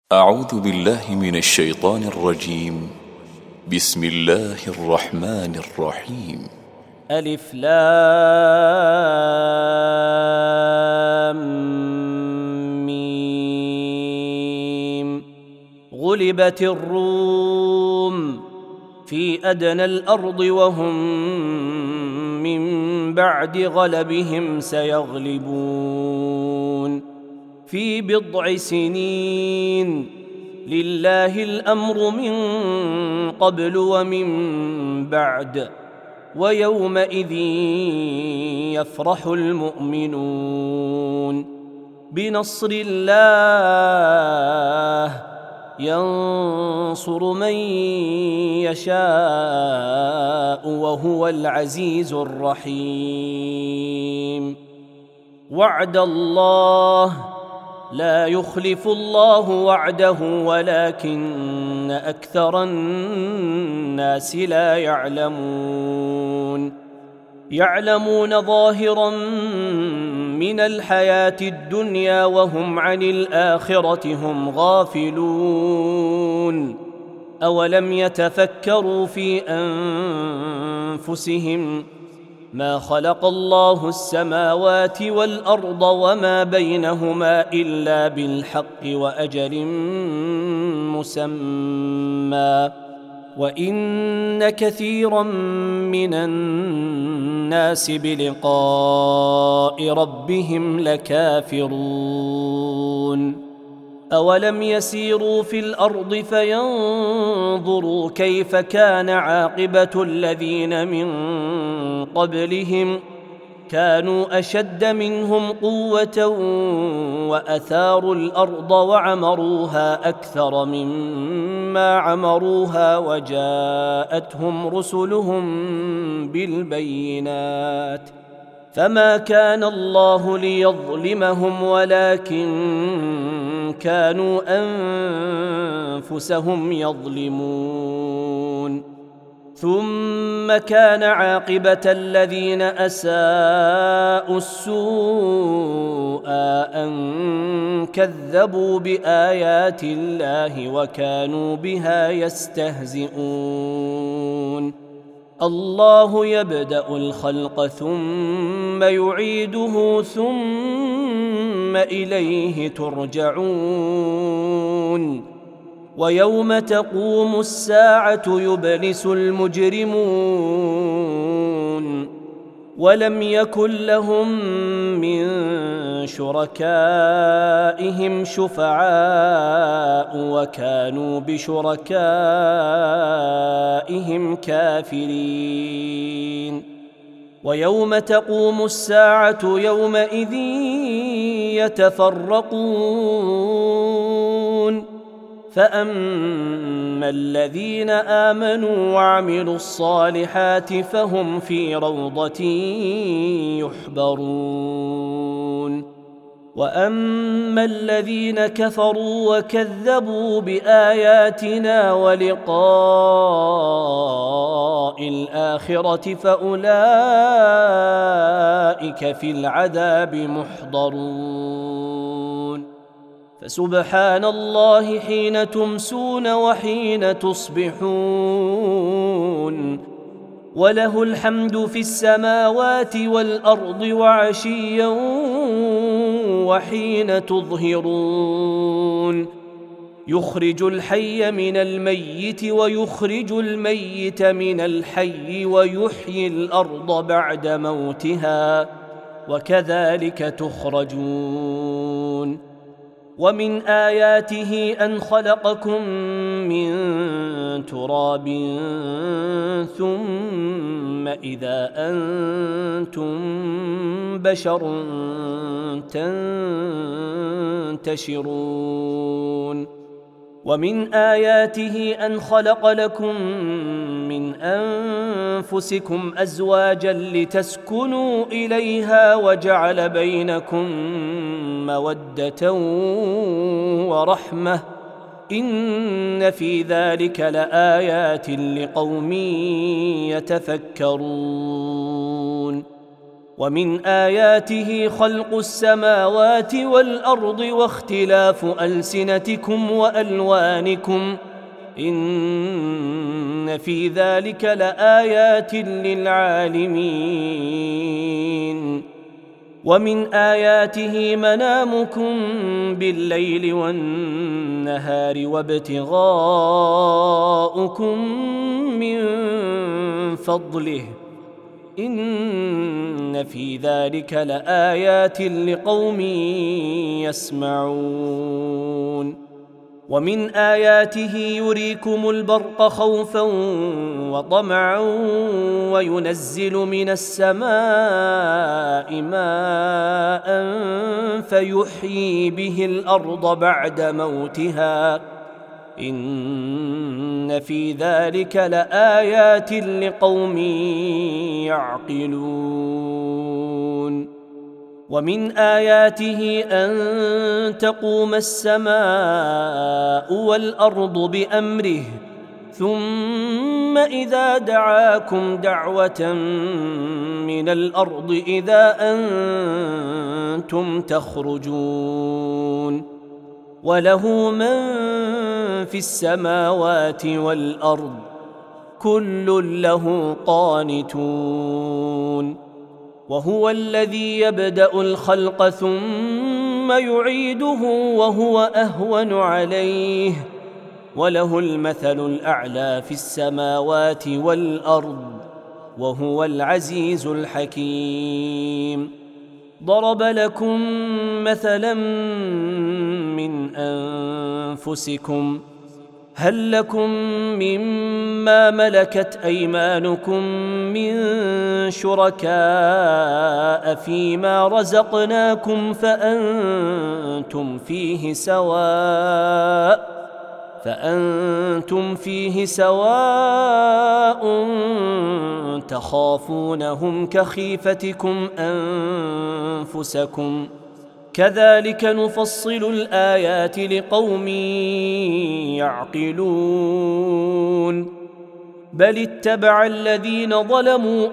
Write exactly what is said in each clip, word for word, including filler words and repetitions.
أعوذ بالله من الشيطان الرجيم. بسم الله الرحمن الرحيم. ألف لام ميم. غلبت الروم في أدنى الأرض وهم من بعد غلبهم سيغلبون في بضع سنين. لله الأمر من قبل ومن بعد ويومئذ يفرح المؤمنون بنصر الله ينصر من يشاء وهو العزيز الرحيم. وعد الله لا يخلف الله وعده ولكن أكثر الناس لا يعلمون. يعلمون ظاهرا من الحياة الدنيا وهم عن الآخرة هم غافلون. أولم يتفكروا في أنفسهم ما خلق الله السماوات والأرض وما بينهما إلا بالحق وأجل مسمى وإن كثيرا من الناس بلقاء ربهم لكافرون. أولم يسيروا في الأرض فينظروا كيف كان عاقبة الذين من قبلهم كانوا أشد منهم قوة وأثاروا الأرض وعمروها أكثر مما عمروها وجاءتهم رسلهم بالبينات فما كان الله ليظلمهم ولكن كانوا أنفسهم يظلمون. ثم كان عاقبة الذين أساءوا السوء أن كذبوا بآيات الله وكانوا بها يستهزئون. الله يبدأ الخلق ثم يعيده ثم إليه ترجعون. ويوم تقوم الساعة يبلس المجرمون ولم يكن لهم من شركائهم شفعاء وكانوا بشركائهم كافرين. ويوم تقوم الساعة يومئذ يتفرقون فأما الذين آمنوا وعملوا الصالحات فهم في روضة يحبرون. وأما الذين كفروا وكذبوا بآياتنا ولقاء الآخرة فأولئك في العذاب محضرون. فسبحان الله حين تمسون وحين تصبحون وله الحمد في السماوات والأرض وعشيا وحين تظهرون. يخرج الحي من الميت ويخرج الميت من الحي ويحيي الأرض بعد موتها وكذلك تخرجون. ومن آياته أن خلقكم من تراب ثم إذا أنتم بشر تنتشرون. ومن آياته أن خلق لكم من أنفسكم أزواجا لتسكنوا إليها وجعل بينكم مودة ورحمة إن في ذلك لآيات لقوم يتفكرون. ومن آياته خلق السماوات والأرض واختلاف ألسنتكم وألوانكم إن في ذلك لآيات للعالمين ومن آياته منامكم بالليل والنهار وابتغاؤكم من فضله إن في ذلك لآيات لقوم يسمعون ومن آياته يريكم البرق خوفا وطمعا وينزل من السماء ماء فيحيي به الأرض بعد موتها إن في ذلك لآيات لقوم يعقلون ومن آياته أن تقوم السماء والأرض بأمره ثم إذا دعاكم دعوة من الأرض إذا أنتم تخرجون وله من في السماوات والأرض كل له قانتون وهو الذي يبدأ الخلق ثم يعيده وهو أهون عليه وله المثل الأعلى في السماوات والأرض وهو العزيز الحكيم ضرب لكم مثلا من أنفسكم هل لكم مما ملكت أيمانكم من شركاء فيما رزقناكم فأنتم فيه سواء فأنتم فيه سواء تخافونهم كخيفتكم أنفسكم كذلك نفصل الآيات لقوم يعقلون بل اتبع الذين ظلموا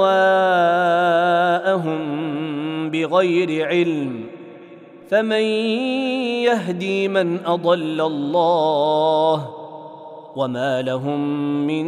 أهواءهم بغير علم فمن يهدي من أضل الله وما لهم من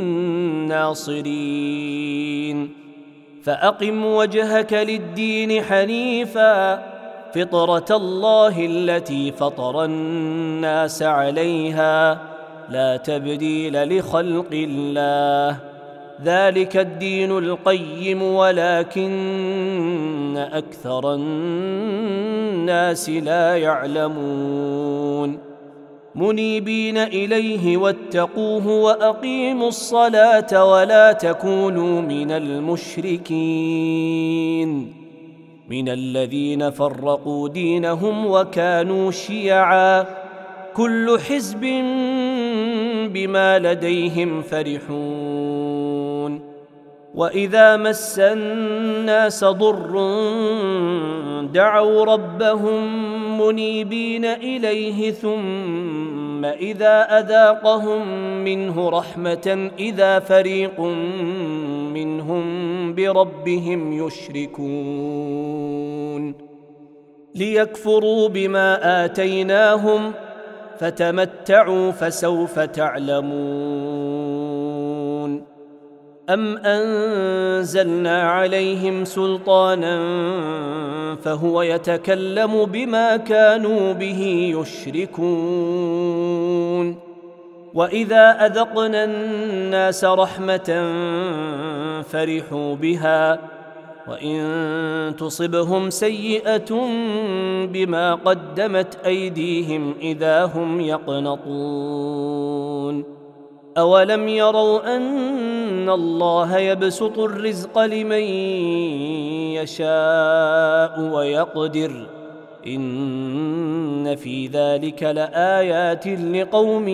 ناصرين فأقم وجهك للدين حنيفا فطرة الله التي فطر الناس عليها لا تبديل لخلق الله ذلك الدين القيم ولكن أكثر الناس لا يعلمون منيبين إليه واتقوه وأقيموا الصلاة ولا تكونوا من المشركين من الذين فرقوا دينهم وكانوا شيعا كل حزب بما لديهم فرحون وإذا مس الناس ضر دعوا ربهم منيبين إليه ثم إذا أذاقهم منه رحمة إذا فريق منهم بربهم يشركون ليكفروا بما آتيناهم فتمتعوا فسوف تعلمون أم أنزلنا عليهم سلطانا فهو يتكلم بما كانوا به يشركون وإذا أذقنا الناس رحمة فرحوا بها وإن تصبهم سيئة بما قدمت أيديهم إذا هم يقنطون أولم يروا أن الله يبسط الرزق لمن يشاء ويقدر إن في ذلك لآيات لقوم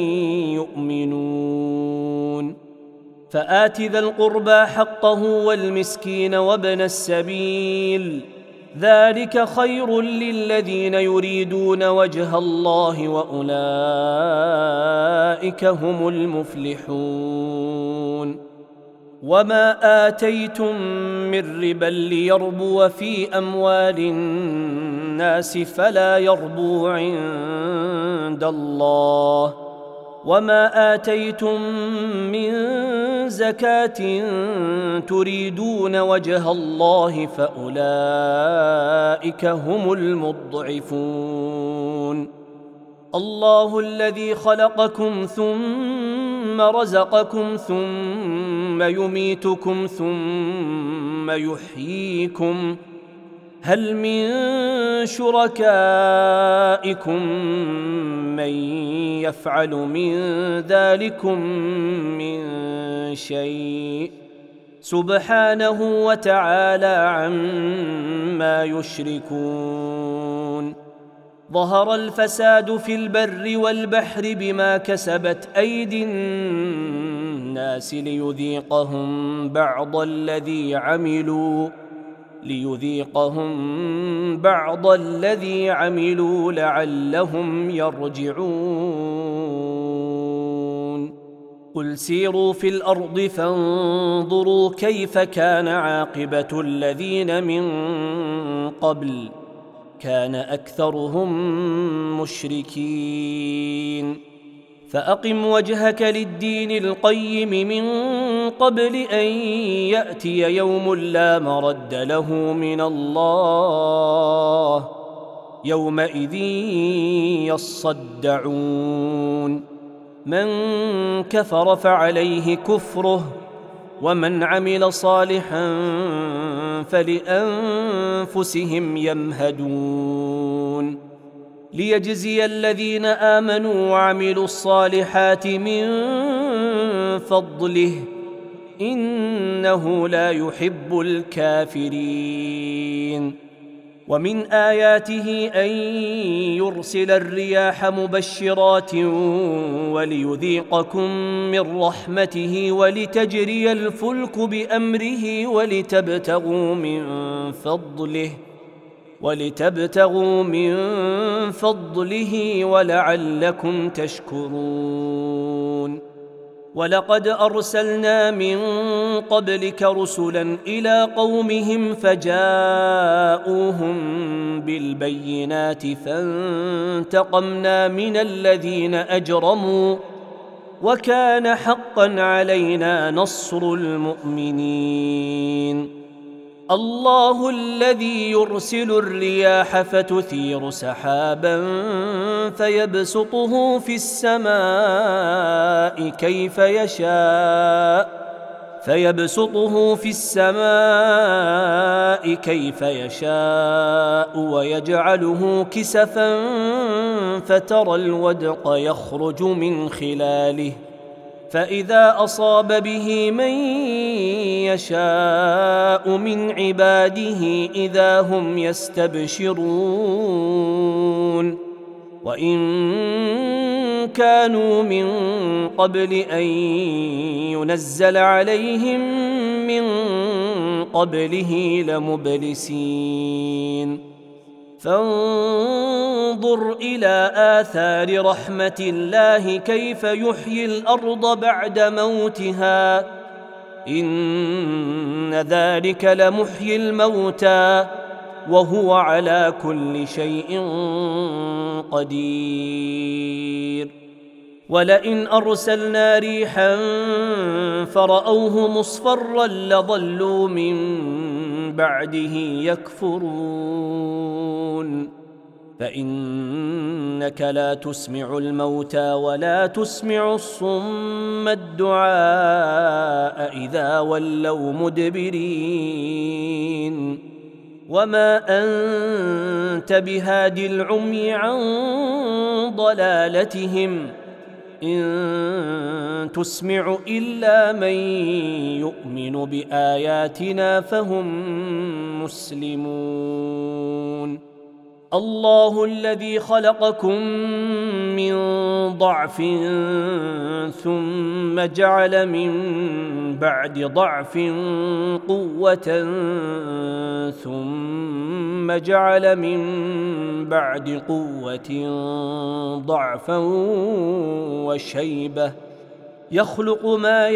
يؤمنون فآت ذا القربى حقه والمسكين وابن السبيل ذلك خير للذين يريدون وجه الله وأولئك هم المفلحون وما آتيتم من ربا ليربو في أموال الناس فلا يربو عند الله، وما آتيتم من زكاة تريدون وجه الله فأولئك هم المضعفون. الله الذي خلقكم ثم رزقكم ثم يميتكم ثم يحييكم، هل من شركائكم من يفعل من ذلكم من شيء؟ سبحانه وتعالى عما يشركون. ظهر الفساد في البر والبحر بما كسبت أيدي الناس ليذيقهم بعض الذي عملوا ليذيقهم بعض الذي عملوا لعلهم يرجعون. قل سيروا في الأرض فانظروا كيف كان عاقبة الذين من قبل، كان أكثرهم مشركين. فأقم وجهك للدين القيم من قبل أن يأتي يوم لا مرد له من الله، يومئذ يصدعون. من كفر فعليه كفره، ومن عمل صالحا فلأنفسهم يمهدون. ليجزي الذين آمنوا وعملوا الصالحات من فضله، إنه لا يحب الكافرين. ومن آياته أن يرسل الرياح مبشرات وليذيقكم من رحمته ولتجري الفلك بأمره ولتبتغوا من فضله ولتبتغوا من فضله ولعلكم تشكرون. ولقد أرسلنا من قبلك رسلا إلى قومهم فجاءوهم بالبينات فانتقمنا من الذين أجرموا، وكان حقا علينا نصر المؤمنين. الله الذي يرسل الرياح فتثير سحابا فيبسطه في السماء كيف يشاء فيبسطه في السماء كيف يشاء ويجعله كسفا فترى الودق يخرج من خلاله، فإذا أصاب به من يشاء من عباده إذا هم يستبشرون. وإن كانوا من قبل أن ينزل عليهم من قبله لمبلسين. فانظر إلى آثار رحمة الله كيف يحيي الأرض بعد موتها، إن ذلك لمحيي الموتى وهو على كل شيء قدير. ولئن أرسلنا ريحا فرأوه مصفرا لظلوا من بعده يكفرون. فإنك لا تسمع الموتى ولا تسمع الصم الدعاء إذا ولوا مدبرين. وما أنت بهاد العمي عن ضلالتهم، إن تسمع إلا من يؤمن بآياتنا فهم مسلمون. الله الذي خلقكم من ضعف ثم جعل من بعد ضعف قوة ثم جعل من بعد قوة ضعفا وشيبة يخلق ما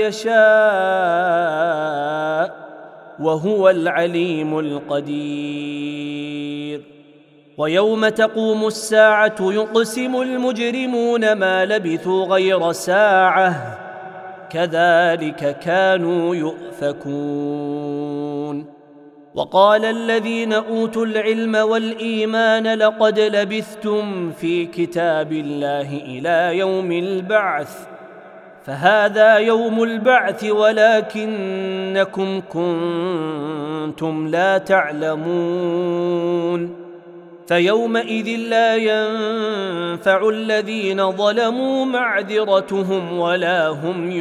يشاء وهو العليم القدير. ويوم تقوم الساعة يقسم المجرمون ما لبثوا غير ساعة كذلك كانوا يؤفكون. وقال الذين أوتوا العلم والإيمان لقد لبثتم في كتاب الله إلى يوم البعث فهذا يوم البعث ولكنكم كنتم لا تعلمون. فيومئذ لا ينفع الذين ظلموا معذرتهم ولا هم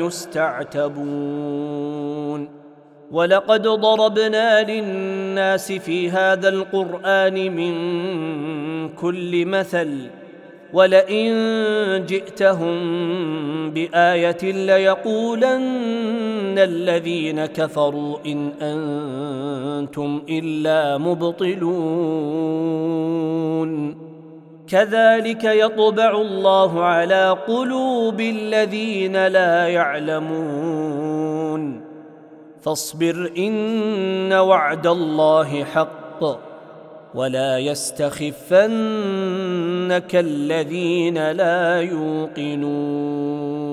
يستعتبون. ولقد ضربنا للناس في هذا القرآن من كل مثل ولئن جئتهم بآية ليقولن الذين كفروا إن أنتم إلا مبطلون. كذلك يطبع الله على قلوب الذين لا يعلمون. فاصبر إن وعد الله حق ولا يستخفنك الذين لا يوقنون.